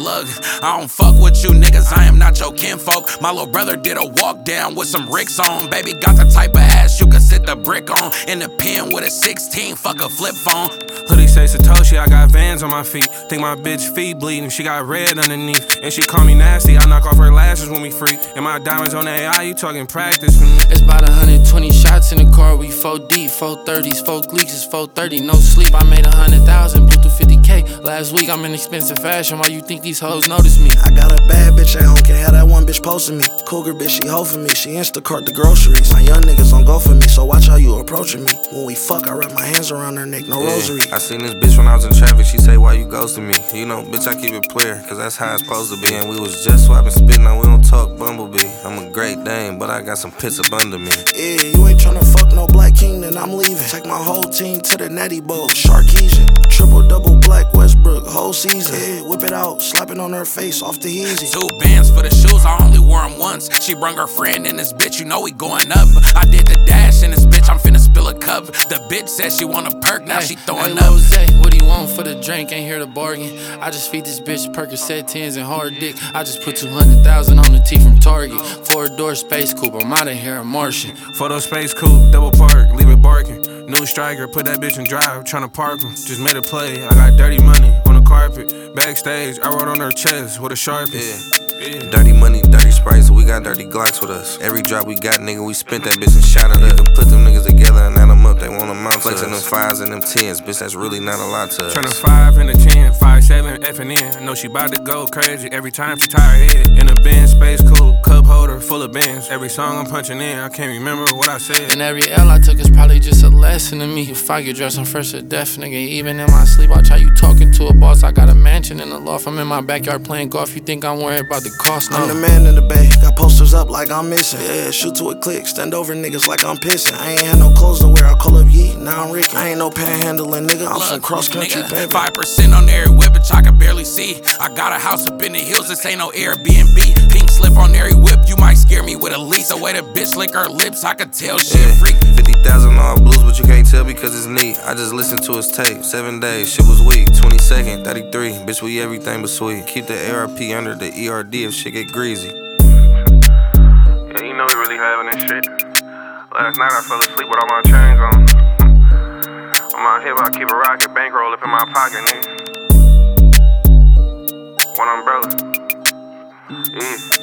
look, I don't fuck with you niggas, I am not your kinfolk. My little brother did a walk down with some Ricks on. Baby got the type of ass you could sit the brick on. In the pen with a 16, fuck a flip phone. Hoodie say Satoshi, I got Vans on my feet. Think my bitch feet bleeding, she got red underneath. And she call me nasty, I knock off her lashes when we freak. And my diamonds on the AI, you talking practice for me. It's about 120 shots in the car, we 4 deep, 430s, 4 gleeks, it's 430, no sleep. I made 100,000, blew through 50K. Last week I'm in expensive fashion, why you think these hoes notice me? I got a bad bitch at home, can have that one bitch posting me. Cougar bitch, she hoe for me, she Instacart the groceries. My young niggas don't go for me, so watch how you approaching me. When we fuck, I wrap my hands around her neck, no rosary. I seen this bitch when I was in traffic, she say, why you ghosting me? You know, bitch, I keep it clear, cause that's how it's supposed to be. And we was just swapping spit, now we don't talk Bumblebee. I'm a great dame, but I got some pits up under me. Yeah, you ain't tryna fuck no black king, then I'm leaving. Take my whole team to the Natty Bowl, Sharkeesian. Triple double black Westbrook, whole season. Yeah, whip it out, slapping on her face off the easy. 2 bands for the shoes, I only wore them once. She brung her friend in this bitch, you know we going up. I did the dash in this bitch, I'm finna spill a cup. The bitch said she want a perk, now she throwing up. Jose, what do you want for the drink? Ain't here to bargain. I just feed this bitch Percocet 10s and hard dick. I just put 200,000 on the T from Target. 4-door space coupe, I'm out of here, a Martian. Photo space coupe, double park, leave it barking. New striker, put that bitch in drive, tryna park him. Just made a play, I got dirty money on the carpet. Backstage, I wrote on her chest with a Sharpie. Yeah. Dirty money, dirty sprites, so we got dirty Glocks with us. Every drop we got, nigga, we spent that bitch and shot it up. Put them niggas together and add them up, they want them out. Flexing them 5s and them 10s, bitch, that's really not a lot to us. Turn a 5 and a 10, 5, 7, F and N. I know she bout to go crazy every time she tie her head. In a Benz, space coupe, cup holder full of bins. Every song I'm punching in, I can't remember what I said. And every L I took is probably just a lesson to me. If I get dressed, I'm first to death, nigga. Even in my sleep, watch how you talking to a boss. I got a mansion in the loft, I'm in my backyard playing golf. You think I'm worried about the cost? No. I'm the man in the bay, got posters up like I'm missing. Yeah, shoot to a click, stand over niggas like I'm pissing. I ain't had no clothes to wear, I call up Yeet, now I'm Ricky. I ain't no panhandling nigga, I'm from cross country, baby. 5% on every whip, bitch, I can barely see. I got a house up in the hills, this ain't no Airbnb. Pink slip on every whip, you might scare me with a lease. The way the bitch lick her lips, I could tell she a freak. 50,000 all blues, but you can't tell because it's neat. I just listened to his tape, 7 days, shit was weak. 22nd, 33, bitch, we everything but sweet. Keep the ARP under the ERD if shit get greasy. Yeah, you know we really having this shit. Last night I fell asleep with all my chains on. On my hip, I keep a rocket bankroll up in my pocket, nigga. One umbrella. Yeah.